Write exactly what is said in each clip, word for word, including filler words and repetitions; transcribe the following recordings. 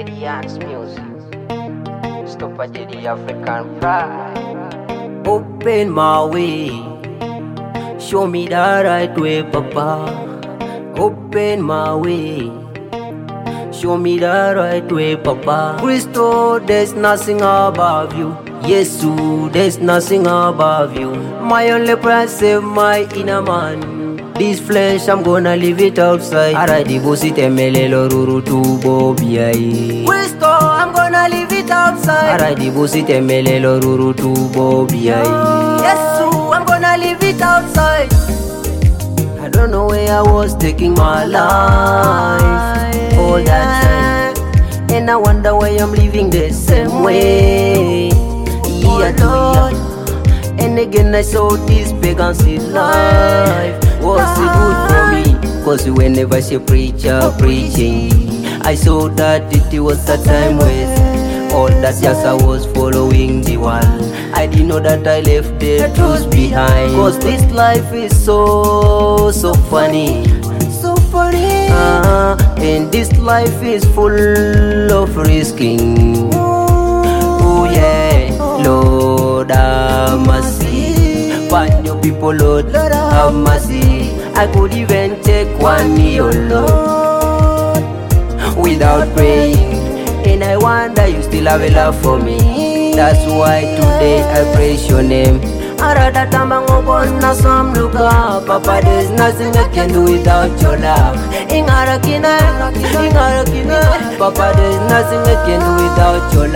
J D Axe music. Stop a J D African pride. Open my way, show me the right way, Papa. Open my way, show me the right way, Papa. Christo, there's nothing above you. Yesu, there's nothing above you. My only prayer save my inner man. This flesh, I'm gonna leave it outside. Already bossy temelelo ruru tu bobiai. Christo, I'm gonna leave it outside. Already bossy temelelo ruru tu bobiai. Yesu, I'm gonna leave it outside. I don't know where I was taking my life all that time, and I wonder why I'm living the same way. Year to year, and again I saw this pagan life. Was it good for me? Cause whenever she preacher preaching, I saw that it was a time waste. All that just I was following the one. I didn't know that I left the truth behind. Cause this life is so, so funny. So funny. Uh, and this life is full of risking. Oh yeah, Lord have mercy. But your people, Lord have mercy. I could even take one year, Lord, without praying. And I wonder you still have a love for me. That's why today I praise your name. Arada tambangobona some look up, Papa, there's nothing I can do without your love. Ingarakina, ingarakina, Papa, there's nothing I can do without your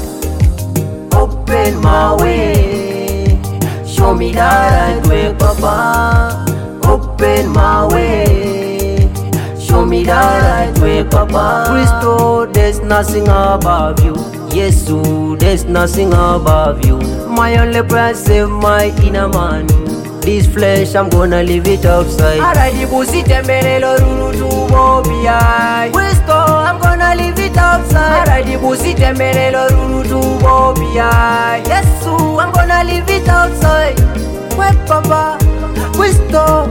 love. Open my way, show me the right way, Papa. Open my way, show me the right way, Papa. Christo, there's nothing above you. Yesu, there's nothing above you. My only prayer save my inner man. This flesh, I'm gonna leave it outside. Already bossy temelelo ruru tu bobiai. Christo, I'm gonna leave it outside. Already bossy temelelo ruru tu bobiai. Yesu, I'm gonna leave it outside. Wait, Papa, Christo,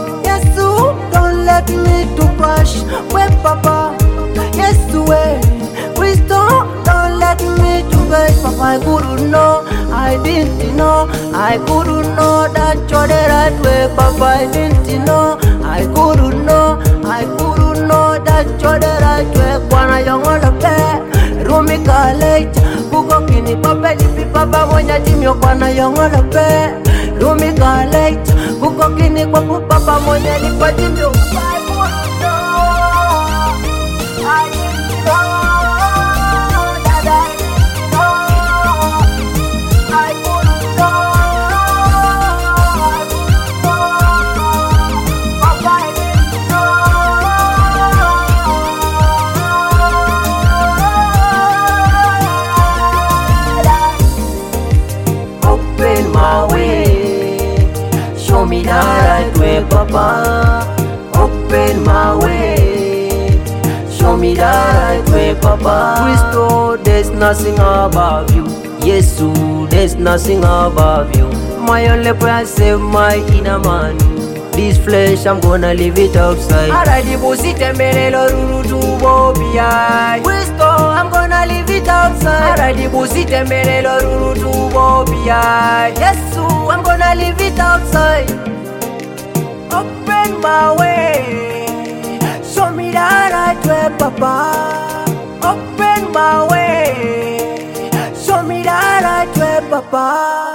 Yesu, don't let me to crash. Wait, Papa, Yesu, Christo, don't let me to beg. Papa, I couldn't know, I didn't know, I couldn't know that you're the right way. Papa, I didn't know, I couldn't know, I couldn't know that you're the right way. Kwana yongola pe, rumi college, kuko kini papa lipi papa monya timyo kwana yongola pe. Rumi college, kuko kini kwa papa monya lipa timyo. I didn't know. Show me the right way, Papa. Open my way, show me the right way, Papa. Christo, there's nothing above you. Yesu, there's nothing above you. My only prayer save my inner man. This flesh, I'm gonna leave it outside. Already bossy temelelo ruru tu bobiai. Christo, I'm gonna leave it outside. Already bossy temelelo ruru tu bobiai. Yesu, I'm gonna leave it outside. Open my way, show me the right way, Papa. Open my way, show me the right way, Papa.